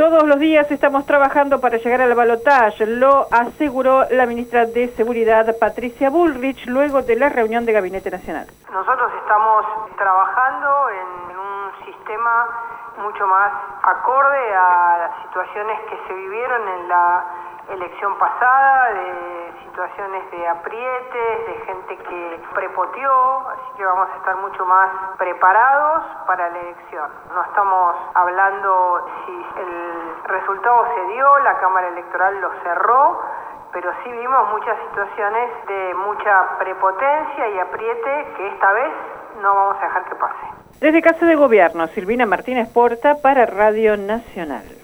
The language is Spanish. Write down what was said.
Todos los días estamos trabajando para llegar al balotaje, lo aseguró la ministra de Seguridad, Patricia Bullrich, luego de la reunión de Gabinete Nacional. Nosotros estamos trabajando en un sistema mucho más acorde a las situaciones que se vivieron en la elección pasada, de situaciones de aprietes, de gente que prepoteó, así que vamos a estar mucho más preparados para la elección. No estamos hablando si el resultado se dio, la Cámara Electoral lo cerró, pero sí vimos muchas situaciones de mucha prepotencia y apriete que esta vez no vamos a dejar que pase. Desde Casa de Gobierno, Silvina Martínez Porta para Radio Nacional.